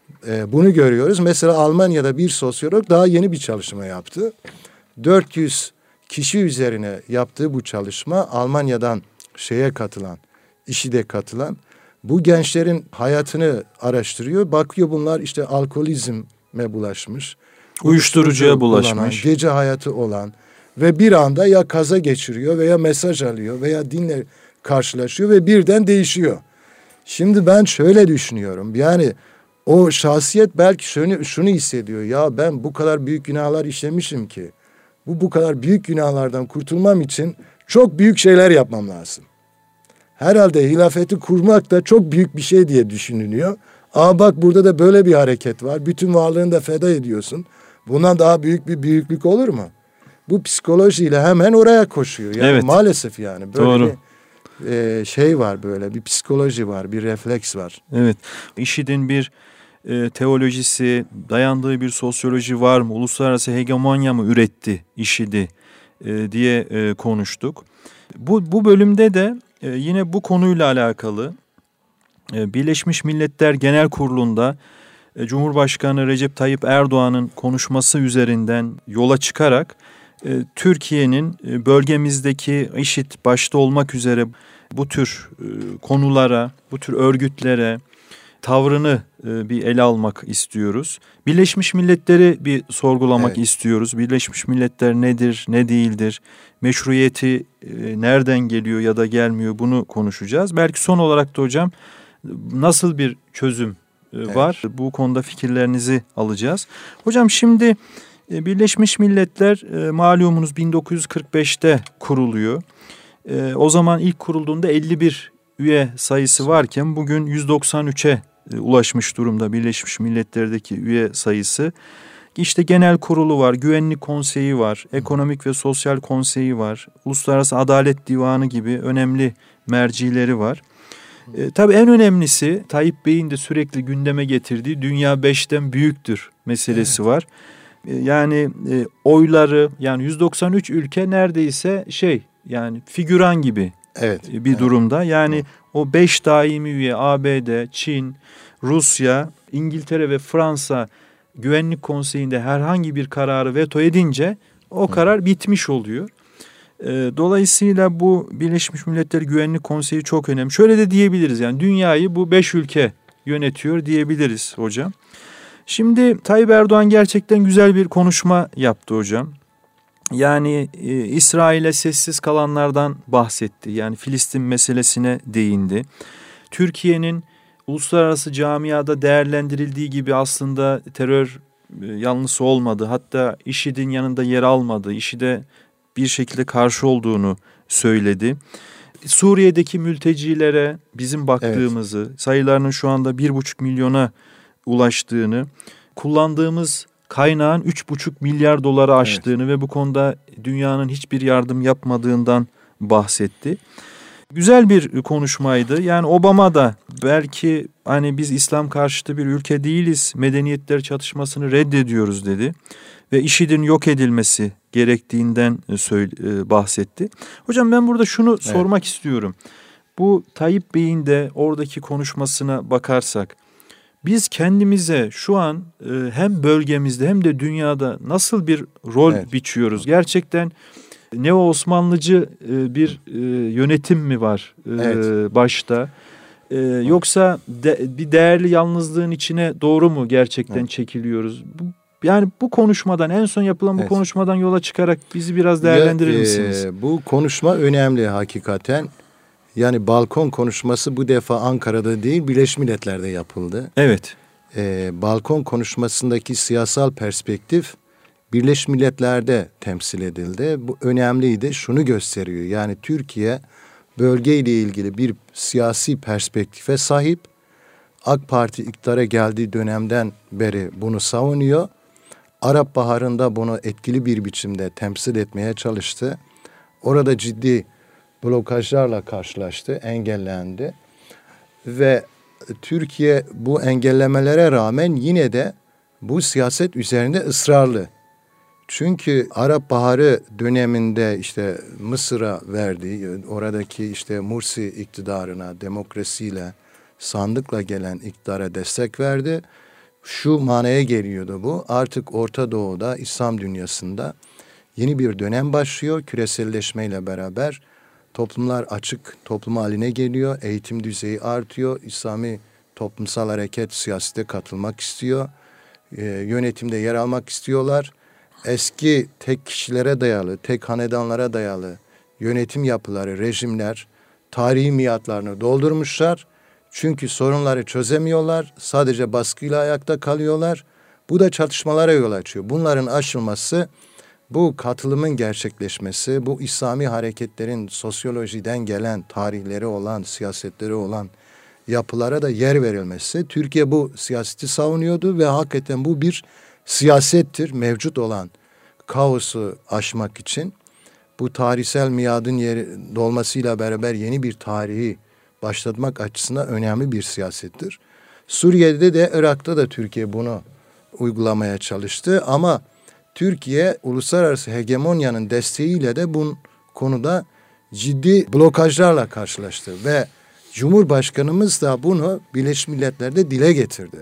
e, bunu görüyoruz. Mesela Almanya'da bir sosyolog daha yeni bir çalışma yaptı. dört yüz kişi üzerine yaptığı bu çalışma Almanya'dan şeye katılan, IŞİD'e katılan bu gençlerin hayatını araştırıyor. Bakıyor bunlar işte alkolizme bulaşmış, uyuşturucuya bulaşmış, kullanan, gece hayatı olan ve bir anda ya kaza geçiriyor veya mesaj alıyor veya dinle karşılaşıyor ve birden değişiyor. Şimdi ben şöyle düşünüyorum. Yani o şahsiyet belki şunu, şunu hissediyor. Ya ben bu kadar büyük günahlar işlemişim ki bu bu kadar büyük günahlardan kurtulmam için çok büyük şeyler yapmam lazım. Herhalde hilafeti kurmak da çok büyük bir şey diye düşünülüyor. Aa bak burada da böyle bir hareket var. Bütün varlığını da feda ediyorsun. Bundan daha büyük bir büyüklük olur mu? Bu psikolojiyle hemen oraya koşuyor. Yani evet. Maalesef yani böyle Doğru. bir e, şey var, böyle bir psikoloji var, bir refleks var. Evet. IŞİD'in bir e, teolojisi, dayandığı bir sosyoloji var mı? Uluslararası hegemonya mı üretti IŞİD'i e, diye e, konuştuk. Bu, bu bölümde de e, yine bu konuyla alakalı e, Birleşmiş Milletler Genel Kurulu'nda e, Cumhurbaşkanı Recep Tayyip Erdoğan'ın konuşması üzerinden yola çıkarak e, Türkiye'nin e, bölgemizdeki IŞİD başta olmak üzere bu tür e, konulara, bu tür örgütlere tavrını e, bir ele almak istiyoruz. Birleşmiş Milletler'i bir sorgulamak evet. istiyoruz. Birleşmiş Milletler nedir, ne değildir? Meşruiyeti e, nereden geliyor ya da gelmiyor, bunu konuşacağız. Belki son olarak da hocam nasıl bir çözüm e, var? Evet. Bu konuda fikirlerinizi alacağız. Hocam şimdi e, Birleşmiş Milletler e, malumunuz bin dokuz yüz kırk beşte kuruluyor. E, o zaman ilk kurulduğunda elli bir üye sayısı varken bugün yüz doksan üçe ulaşmış durumda Birleşmiş Milletler'deki üye sayısı. İşte genel kurulu var, güvenlik konseyi var, ekonomik ve sosyal konseyi var, uluslararası adalet divanı gibi önemli mercileri var. E, tabii en önemlisi Tayyip Bey'in de sürekli gündeme getirdiği dünya beşten büyüktür meselesi evet. var. E, yani e, oyları yani yüz doksan üç ülke neredeyse şey yani figüran gibi evet. bir evet. durumda. Yani evet. o beş daimi üye A B D, Çin, Rusya, İngiltere ve Fransa Güvenlik Konseyi'nde herhangi bir kararı veto edince o karar bitmiş oluyor. Dolayısıyla bu Birleşmiş Milletler Güvenlik Konseyi çok önemli. Şöyle de diyebiliriz yani dünyayı bu beş ülke yönetiyor diyebiliriz hocam. Şimdi Tayyip Erdoğan gerçekten güzel bir konuşma yaptı hocam. Yani e, İsrail'e sessiz kalanlardan bahsetti. Yani Filistin meselesine değindi. Türkiye'nin uluslararası camiada değerlendirildiği gibi aslında terör e, yanlısı olmadı. Hatta IŞİD'in yanında yer almadı. IŞİD'e bir şekilde karşı olduğunu söyledi. Suriye'deki mültecilere bizim baktığımızı, evet. sayılarının şu anda bir buçuk milyona ulaştığını, kullandığımız kaynağın üç buçuk milyar doları aştığını evet. ve bu konuda dünyanın hiçbir yardım yapmadığından bahsetti. Güzel bir konuşmaydı. Yani Obama da belki hani biz İslam karşıtı bir ülke değiliz, medeniyetler çatışmasını reddediyoruz dedi. Ve IŞİD'in yok edilmesi gerektiğinden söyle, bahsetti. Hocam ben burada şunu evet. sormak istiyorum. Bu Tayyip Bey'in de oradaki konuşmasına bakarsak, biz kendimize şu an e, hem bölgemizde hem de dünyada nasıl bir rol evet. biçiyoruz? Gerçekten Neo-Osmanlıcı e, bir e, yönetim mi var e, evet. başta? E, yoksa de, bir değerli yalnızlığın içine doğru mu gerçekten evet. çekiliyoruz? Bu, yani bu konuşmadan, en son yapılan bu evet. konuşmadan yola çıkarak bizi biraz değerlendirir ya, misiniz? E, bu konuşma önemli hakikaten. Yani balkon konuşması bu defa Ankara'da değil Birleşmiş Milletler'de yapıldı. Evet. Ee, balkon konuşmasındaki siyasal perspektif Birleşmiş Milletler'de temsil edildi. Bu önemliydi. Şunu gösteriyor. Yani Türkiye bölgeyle ilgili bir siyasi perspektife sahip. AK Parti iktidara geldiği dönemden beri bunu savunuyor. Arap Baharı'nda bunu etkili bir biçimde temsil etmeye çalıştı. Orada ciddi blokajlarla karşılaştı, engellendi ve Türkiye bu engellemelere rağmen yine de bu siyaset üzerinde ısrarlı. Çünkü Arap Baharı döneminde işte Mısır'a verdiği, oradaki işte Mursi iktidarına, demokrasiyle, sandıkla gelen iktidara destek verdi. Şu manaya geliyordu bu, artık Orta Doğu'da, İslam dünyasında yeni bir dönem başlıyor, küreselleşmeyle beraber. Toplumlar açık toplum haline geliyor, eğitim düzeyi artıyor, İslami toplumsal hareket siyasete katılmak istiyor, e, yönetimde yer almak istiyorlar. Eski tek kişilere dayalı, tek hanedanlara dayalı yönetim yapıları, rejimler tarihi miadlarını doldurmuşlar. Çünkü sorunları çözemiyorlar, sadece baskıyla ayakta kalıyorlar. Bu da çatışmalara yol açıyor. Bunların aşılması, bu katılımın gerçekleşmesi, bu İslami hareketlerin sosyolojiden gelen tarihleri olan, siyasetleri olan yapılara da yer verilmesi. Türkiye bu siyaseti savunuyordu ve hakikaten bu bir siyasettir. Mevcut olan kaosu aşmak için bu tarihsel miadın yeri dolmasıyla beraber yeni bir tarihi başlatmak açısından önemli bir siyasettir. Suriye'de de Irak'ta da Türkiye bunu uygulamaya çalıştı ama Türkiye uluslararası hegemonyanın desteğiyle de bu konuda ciddi blokajlarla karşılaştı ve Cumhurbaşkanımız da bunu Birleşmiş Milletler'de dile getirdi.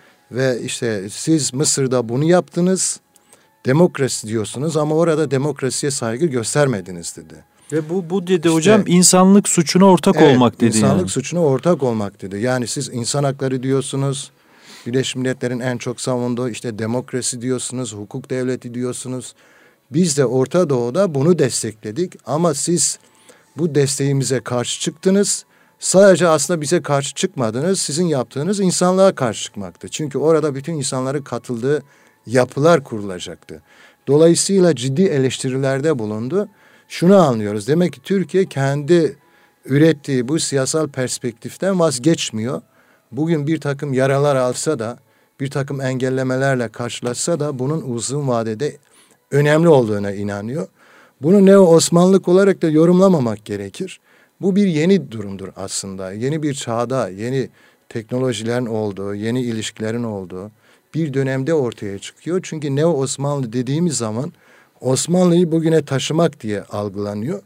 Ve işte siz Mısır'da bunu yaptınız, demokrasi diyorsunuz ama orada demokrasiye saygı göstermediniz dedi. Ve bu bu dedi işte, hocam insanlık suçuna ortak evet, olmak dedi. İnsanlık yani. suçuna ortak olmak dedi. Yani siz insan hakları diyorsunuz, Birleşmiş Milletler'in en çok savunduğu işte demokrasi diyorsunuz, hukuk devleti diyorsunuz. Biz de Orta Doğu'da bunu destekledik ama siz bu desteğimize karşı çıktınız. Sadece aslında bize karşı çıkmadınız. Sizin yaptığınız insanlığa karşı çıkmaktı. Çünkü orada bütün insanların katıldığı yapılar kurulacaktı. Dolayısıyla ciddi eleştirilerde bulundu. Şunu anlıyoruz. Demek ki Türkiye kendi ürettiği bu siyasal perspektiften vazgeçmiyor. Bugün bir takım yaralar alsa da, bir takım engellemelerle karşılaşsa da bunun uzun vadede önemli olduğuna inanıyor. Bunu neo-Osmanlık olarak da yorumlamamak gerekir. Bu bir yeni durumdur aslında. Yeni bir çağda, yeni teknolojilerin olduğu, yeni ilişkilerin olduğu bir dönemde ortaya çıkıyor. Çünkü neo-Osmanlı dediğimiz zaman Osmanlı'yı bugüne taşımak diye algılanıyor.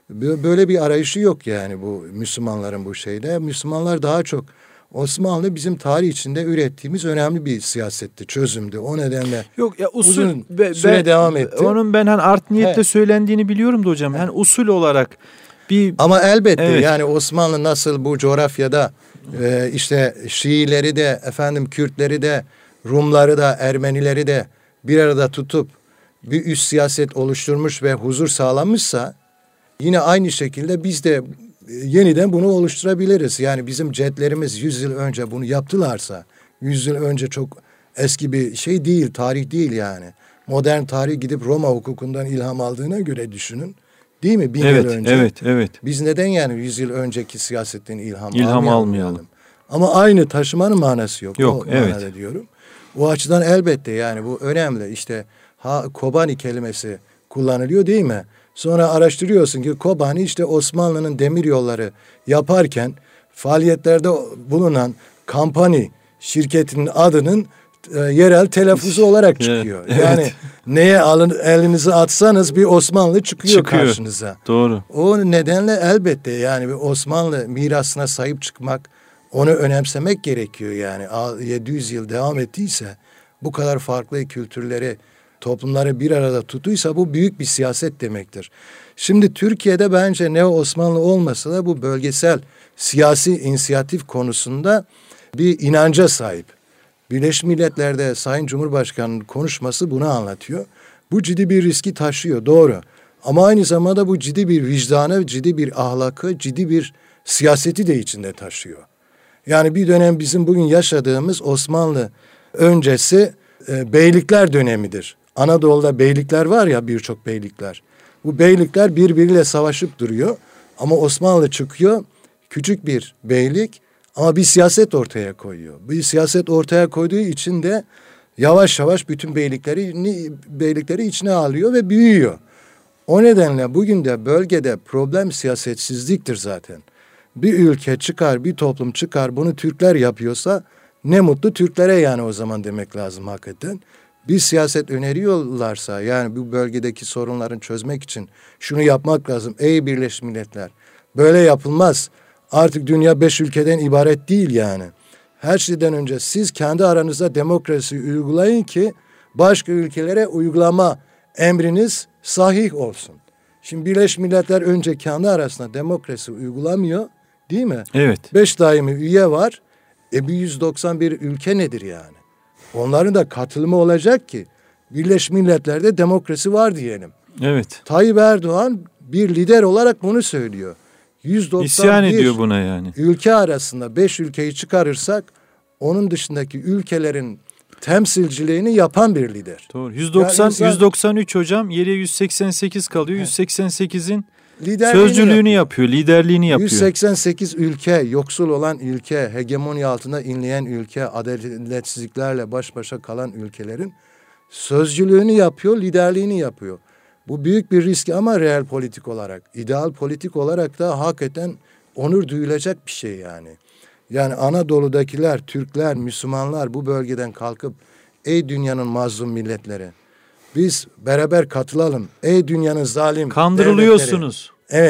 Böyle bir arayışı yok yani bu Müslümanların bu şeyde. Müslümanlar daha çok Osmanlı bizim tarih içinde ürettiğimiz önemli bir siyasetti, çözümdü. O nedenle yok ya usul uzun be, süre ben, devam etti. Onun ben hani art niyetle He. söylendiğini biliyorum da hocam. Yani usul olarak bir ama elbette evet. yani Osmanlı nasıl bu coğrafyada e, işte Şiileri de efendim Kürtleri de Rumları da Ermenileri de bir arada tutup bir üst siyaset oluşturmuş ve huzur sağlamışsa yine aynı şekilde biz de yeniden bunu oluşturabiliriz. Yani bizim cedlerimiz yüz yıl önce bunu yaptılarsa, yüz yıl önce çok eski bir şey değil, tarih değil yani. Modern tarih gidip Roma hukukundan ilham aldığına göre düşünün. Değil mi? Bin evet, yıl önce. Evet, evet. Biz neden yani yüz yıl önceki siyasetten ilham, ilham almayalım? almayalım. Ama aynı taşımanın manası yok. Yok, o evet. manada diyorum. O açıdan elbette yani bu önemli. İşte ha, Kobani kelimesi kullanılıyor değil mi? Sonra araştırıyorsun ki Kobani işte Osmanlı'nın demir yolları yaparken faaliyetlerde bulunan Kampani şirketinin adının e, yerel telaffuzu olarak çıkıyor. Evet, yani evet. neye alın, elinizi atsanız bir Osmanlı çıkıyor, çıkıyor karşınıza. Doğru. O nedenle elbette yani bir Osmanlı mirasına sahip çıkmak, onu önemsemek gerekiyor yani. yedi yüz yıl devam ettiyse, bu kadar farklı kültürleri, toplumları bir arada tutuysa bu büyük bir siyaset demektir. Şimdi Türkiye'de bence neo-Osmanlı olmasa da bu bölgesel siyasi inisiyatif konusunda bir inanca sahip. Birleşmiş Milletler'de Sayın Cumhurbaşkanı'nın konuşması bunu anlatıyor. Bu ciddi bir riski taşıyor, doğru. Ama aynı zamanda bu ciddi bir vicdanı, ciddi bir ahlakı, ciddi bir siyaseti de içinde taşıyor. Yani bir dönem bizim bugün yaşadığımız Osmanlı öncesi e, beylikler dönemidir. Anadolu'da beylikler var ya, birçok beylikler. Bu beylikler birbiriyle savaşıp duruyor. Ama Osmanlı çıkıyor, küçük bir beylik ama bir siyaset ortaya koyuyor. Bir siyaset ortaya koyduğu için de yavaş yavaş bütün beylikleri beylikleri içine alıyor ve büyüyor. O nedenle bugün de bölgede problem siyasetsizliktir zaten. Bir ülke çıkar, bir toplum çıkar, bunu Türkler yapıyorsa ne mutlu Türklere yani o zaman demek lazım hakikaten. Bir siyaset öneriyorlarsa yani bu bölgedeki sorunların çözmek için şunu yapmak lazım. Ey Birleşmiş Milletler, böyle yapılmaz. Artık dünya beş ülkeden ibaret değil yani. Her şeyden önce siz kendi aranızda demokrasi uygulayın ki başka ülkelere uygulama emriniz sahih olsun. Şimdi Birleşmiş Milletler önce kendi arasında demokrasi uygulamıyor, değil mi? Evet. Beş daimi üye var. E bir yüz doksan bir ülke nedir yani? Onların da katılımı olacak ki Birleşmiş Milletler'de demokrasi var diyelim. Evet. Tayyip Erdoğan bir lider olarak bunu söylüyor. yüz doksan bir İsyan ediyor buna yani. Ülke arasında beş ülkeyi çıkarırsak onun dışındaki ülkelerin temsilciliğini yapan bir lider. Doğru. yüz doksan Yani insan, yüz doksan üç hocam, geriye yüz seksen sekiz kalıyor. He. yüz seksen sekizin liderliğini sözcülüğünü yapıyor. yapıyor, liderliğini yapıyor. yüz seksen sekiz ülke, yoksul olan ülke, hegemonya altında inleyen ülke, adaletsizliklerle baş başa kalan ülkelerin sözcülüğünü yapıyor, liderliğini yapıyor. Bu büyük bir risk ama reel politik olarak, ideal politik olarak da hakikaten onur duyulacak bir şey yani. Yani Anadolu'dakiler, Türkler, Müslümanlar bu bölgeden kalkıp ey dünyanın mazlum milletleri, biz beraber katılalım. Ey dünyanın zalim kandırılıyorsunuz. devletleri. Evet,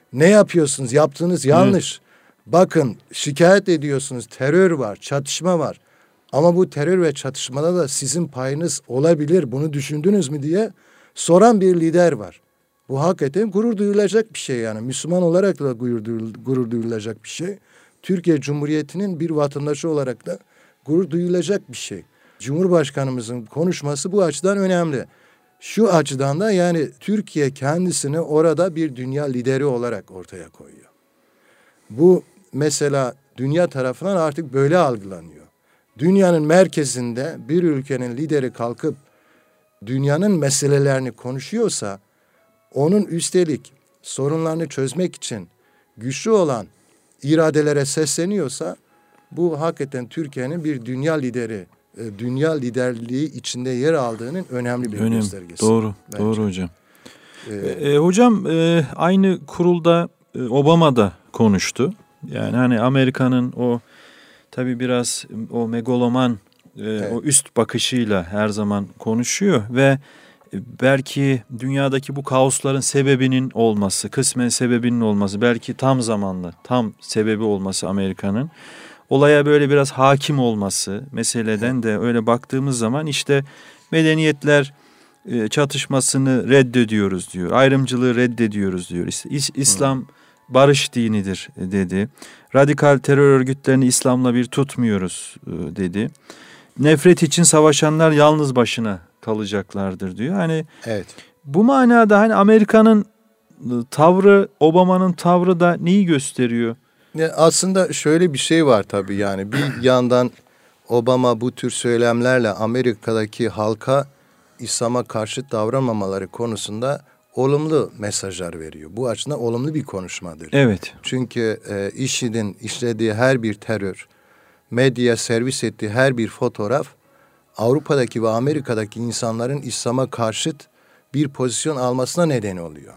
Ne yapıyorsunuz? Yaptığınız yanlış. Evet. Bakın şikayet ediyorsunuz. Terör var, çatışma var. Ama bu terör ve çatışmada da sizin payınız olabilir. Bunu düşündünüz mü diye soran bir lider var. Bu hakikaten gurur duyulacak bir şey yani. Müslüman olarak da gurur, duyul, gurur duyulacak bir şey. Türkiye Cumhuriyeti'nin bir vatandaşı olarak da gurur duyulacak bir şey. Cumhurbaşkanımızın konuşması bu açıdan önemli. Şu açıdan da yani Türkiye kendisini orada bir dünya lideri olarak ortaya koyuyor. Bu mesela dünya tarafından artık böyle algılanıyor. Dünyanın merkezinde bir ülkenin lideri kalkıp dünyanın meselelerini konuşuyorsa, onun üstelik sorunlarını çözmek için güçlü olan iradelere sesleniyorsa, bu hakikaten Türkiye'nin bir dünya lideri, dünya liderliği içinde yer aldığının önemli bir Önemli. göstergesi. Doğru, bence. doğru hocam. Ee, e, hocam e, aynı kurulda e, Obama da konuştu. Yani hani Amerika'nın o tabii biraz o megaloman, e, evet. o üst bakışıyla her zaman konuşuyor ve belki dünyadaki bu kaosların sebebinin olması, kısmen sebebinin olması, belki tam zamanlı, tam sebebi olması Amerika'nın, olaya böyle biraz hakim olması meseleden de öyle baktığımız zaman işte medeniyetler çatışmasını reddediyoruz diyor, ayrımcılığı reddediyoruz diyor. İşte İslam barış dinidir dedi. Radikal terör örgütlerini İslam'la bir tutmuyoruz dedi. Nefret için savaşanlar yalnız başına kalacaklardır diyor. Hani evet. Bu manada hani Amerika'nın tavrı, Obama'nın tavrı da neyi gösteriyor? Ya aslında şöyle bir şey var tabii yani bir yandan Obama bu tür söylemlerle Amerika'daki halka İslam'a karşı davranmamaları konusunda olumlu mesajlar veriyor. Bu açıdan olumlu bir konuşmadır. Evet. Çünkü e, IŞİD'in işlediği her bir terör, medyaya servis ettiği her bir fotoğraf Avrupa'daki ve Amerika'daki insanların İslam'a karşıt bir pozisyon almasına neden oluyor.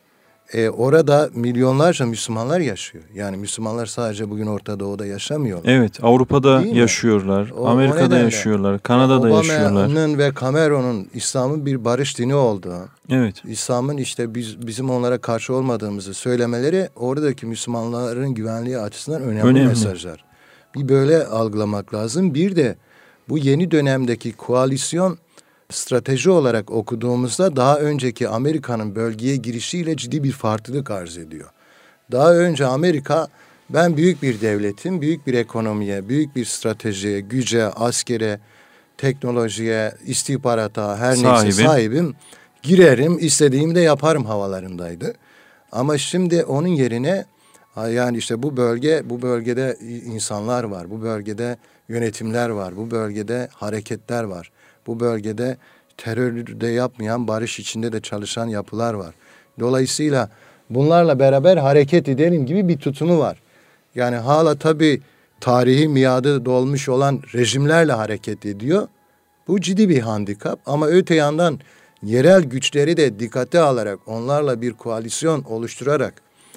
E, orada milyonlarca Müslümanlar yaşıyor. Yani Müslümanlar sadece bugün Orta Doğu'da yaşamıyorlar. Evet, Avrupa'da yaşıyorlar, o, Amerika'da o yaşıyorlar, Kanada'da yaşıyorlar. Obama'nın ve Cameron'un İslam'ın bir barış dini olduğu, evet. İslam'ın işte biz, bizim onlara karşı olmadığımızı söylemeleri oradaki Müslümanların güvenliği açısından önemli, önemli mesajlar. Bir böyle algılamak lazım. Bir de bu yeni dönemdeki koalisyon strateji olarak okuduğumuzda daha önceki Amerika'nın bölgeye girişiyle ciddi bir farklılık arz ediyor. Daha önce Amerika ben büyük bir devletim, büyük bir ekonomiye, büyük bir stratejiye, güce, askere, teknolojiye, istihbarata her Sahibi. neyse sahibim. Girerim, istediğimi de yaparım havalarındaydı. Ama şimdi onun yerine yani işte bu bölge, bu bölgede insanlar var, bu bölgede yönetimler var, bu bölgede hareketler var. Bu bölgede terör de yapmayan, barış içinde de çalışan yapılar var. Dolayısıyla bunlarla beraber hareket edelim gibi bir tutumu var. Yani hala tabii tarihi miadı dolmuş olan rejimlerle hareket ediyor. Bu ciddi bir handikap ama öte yandan yerel güçleri de dikkate alarak onlarla bir koalisyon oluşturarak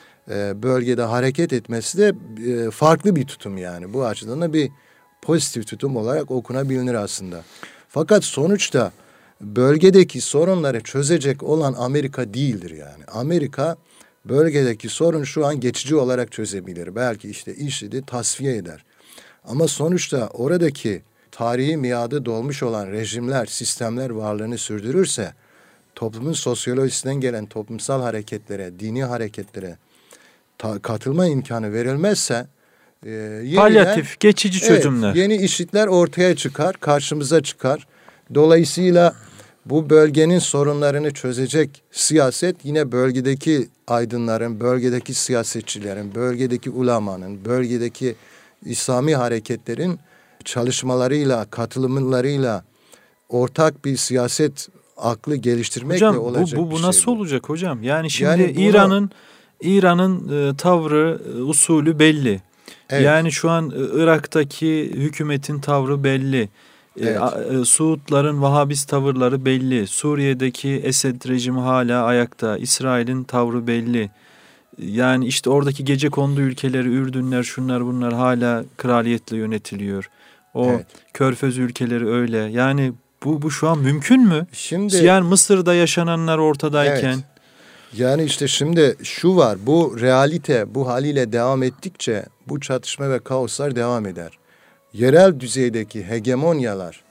e, bölgede hareket etmesi de e, farklı bir tutum yani. Bu açıdan da bir pozitif tutum olarak okunabilir aslında. Fakat sonuçta bölgedeki sorunları çözecek olan Amerika değildir yani. Amerika bölgedeki sorun şu an geçici olarak çözebilir. Belki işte IŞİD'i tasfiye eder. Ama sonuçta oradaki tarihi miadı dolmuş olan rejimler, sistemler varlığını sürdürürse, toplumun sosyolojisinden gelen toplumsal hareketlere, dini hareketlere ta- katılma imkanı verilmezse, e, yeniden, palyatif, geçici çözümler. Evet, yeni IŞİD'ler ortaya çıkar, karşımıza çıkar. Dolayısıyla bu bölgenin sorunlarını çözecek siyaset yine bölgedeki aydınların, bölgedeki siyasetçilerin, bölgedeki ulemanın, bölgedeki İslami hareketlerin çalışmalarıyla, katılımlarıyla ortak bir siyaset aklı geliştirmekle hocam, olacak bu, bu, bu bir şey. nasıl bu. olacak hocam? Yani şimdi Yani bunu, İran'ın İran'ın e, tavrı, e, usulü belli. Evet. Yani şu an e, Irak'taki hükümetin tavrı belli. Evet. E, Suudların Vahabist tavırları belli. Suriye'deki Esed rejimi hala ayakta. İsrail'in tavrı belli. Yani işte oradaki gecekondu ülkeleri, Ürdünler, şunlar bunlar hala kraliyetle yönetiliyor. O evet. Körfez ülkeleri öyle. Yani bu bu şu an mümkün mü? Şimdi yani Mısır'da yaşananlar ortadayken. Evet. Yani işte şimdi şu var, bu realite bu haliyle devam ettikçe bu çatışma ve kaoslar devam eder. Yerel düzeydeki hegemonyalar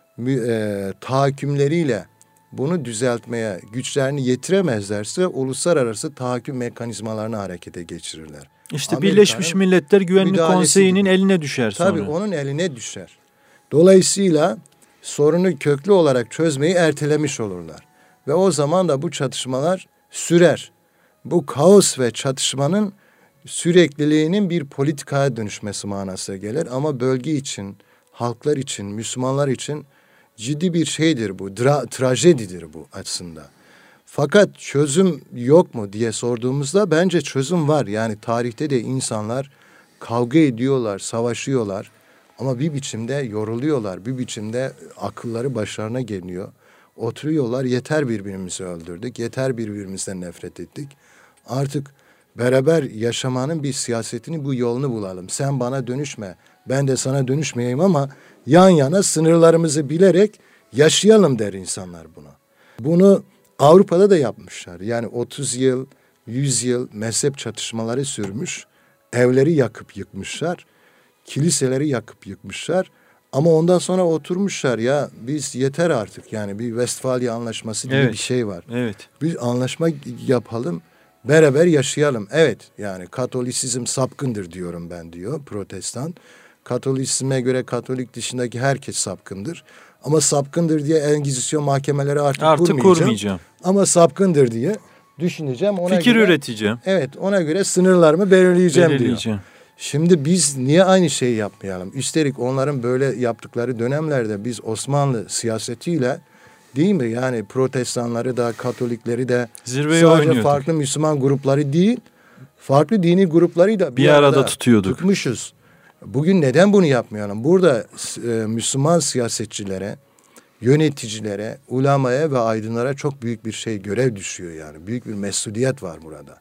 e, tahakkümleriyle bunu düzeltmeye güçlerini yetiremezlerse uluslararası tahakküm mekanizmalarını harekete geçirirler. İşte Birleşmiş Milletler Güvenlik Konseyi'nin gibi. eline düşer sonra. Tabii onun eline düşer. Dolayısıyla sorunu köklü olarak çözmeyi ertelemiş olurlar. Ve o zaman da bu çatışmalar sürer. Bu kaos ve çatışmanın sürekliliğinin bir politikaya dönüşmesi manasına gelir. Ama bölge için, halklar için, Müslümanlar için ciddi bir şeydir bu. Dra- trajedidir bu aslında. Fakat çözüm yok mu diye sorduğumuzda bence çözüm var. Yani tarihte de insanlar kavga ediyorlar, savaşıyorlar. Ama bir biçimde yoruluyorlar. Bir biçimde akılları başlarına geliyor. Oturuyorlar, yeter birbirimizi öldürdük, yeter birbirimizden nefret ettik. Artık beraber yaşamanın bir siyasetini, bu yolunu bulalım. Sen bana dönüşme, ben de sana dönüşmeyeyim ama yan yana sınırlarımızı bilerek yaşayalım der insanlar buna. Bunu Avrupa'da da yapmışlar. Yani otuz yıl, yüz yıl mezhep çatışmaları sürmüş. Evleri yakıp yıkmışlar. Kiliseleri yakıp yıkmışlar. Ama ondan sonra oturmuşlar, ya biz yeter artık, yani bir Westfalia Anlaşması gibi evet, bir şey var. Evet. Bir anlaşma yapalım, beraber yaşayalım. Evet, yani Katolisizm sapkındır diyorum ben, diyor Protestan. Katolisizme göre Katolik dışındaki herkes sapkındır. Ama sapkındır diye Engizisyon mahkemeleri artık, artık kurmayacağım. kurmayacağım. Ama sapkındır diye düşüneceğim. Ona fikir göre, üreteceğim. Evet, ona göre sınırlarımı belirleyeceğim, belirleyeceğim diyor. Şimdi biz niye aynı şeyi yapmayalım? Üstelik onların böyle yaptıkları dönemlerde biz Osmanlı siyasetiyle, değil mi? Yani Protestanları da Katolikleri de zirveye sadece oynuyorduk. Farklı Müslüman grupları değil, farklı dini grupları da bir, bir arada, arada tutuyorduk. Tutmuşuz. Bugün neden bunu yapmayalım? Burada e, Müslüman siyasetçilere, yöneticilere, ulemaya ve aydınlara çok büyük bir şey, görev düşüyor yani. Büyük bir mesuliyet var burada.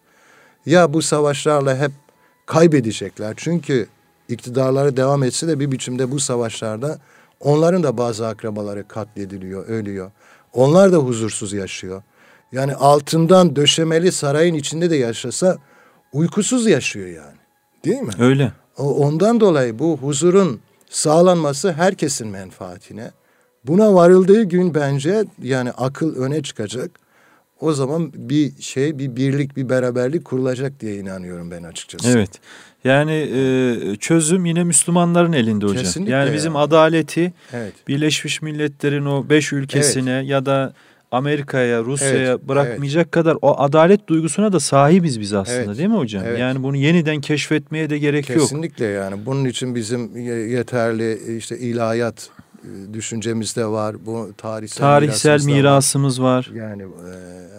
Ya bu savaşlarla hep kaybedecekler. Çünkü iktidarları devam etse de bir biçimde bu savaşlarda onların da bazı akrabaları katlediliyor, ölüyor. Onlar da huzursuz yaşıyor. Yani altından döşemeli sarayın içinde de yaşasa uykusuz yaşıyor yani. Değil mi? Öyle. Ondan dolayı bu huzurun sağlanması herkesin menfaatine. Buna varıldığı gün bence yani akıl öne çıkacak. O zaman bir şey, bir birlik, bir beraberlik kurulacak diye inanıyorum ben açıkçası. Evet. Yani e, çözüm yine Müslümanların elinde hocam. Kesinlikle yani ya. bizim adaleti evet. Birleşmiş Milletler'in o beş ülkesine evet. ya da Amerika'ya, Rusya'ya evet. bırakmayacak evet. kadar o adalet duygusuna da sahibiz biz aslında, evet. değil mi hocam? Evet. Yani bunu yeniden keşfetmeye de gerek Kesinlikle yok. Kesinlikle yani. Bunun için bizim yeterli işte ilahiyat düşüncemiz de var. Bu tarihsel, tarihsel mirasımız var. var. Yani e,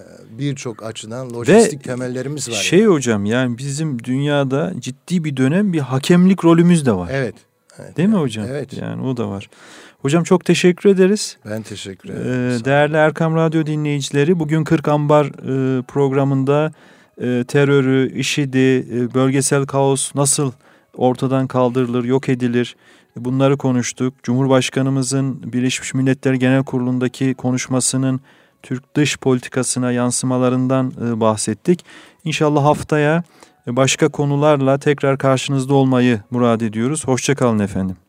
birçok açıdan lojistik Ve temellerimiz var. Şey yani. hocam, yani bizim dünyada ciddi bir dönem bir hakemlik rolümüz de var. Evet. evet Değil yani, mi hocam? Evet. Yani o da var. Hocam çok teşekkür ederiz. Ben teşekkür ederim. Ee, değerli Erkam Radyo dinleyicileri, bugün kırk Ambar e, programında e, terörü, IŞİD'i, e, bölgesel kaos nasıl ortadan kaldırılır, yok edilir? Bunları konuştuk. Cumhurbaşkanımızın Birleşmiş Milletler Genel Kurulu'ndaki konuşmasının Türk dış politikasına yansımalarından e, bahsettik. İnşallah haftaya başka konularla tekrar karşınızda olmayı murad ediyoruz. Hoşça kalın efendim.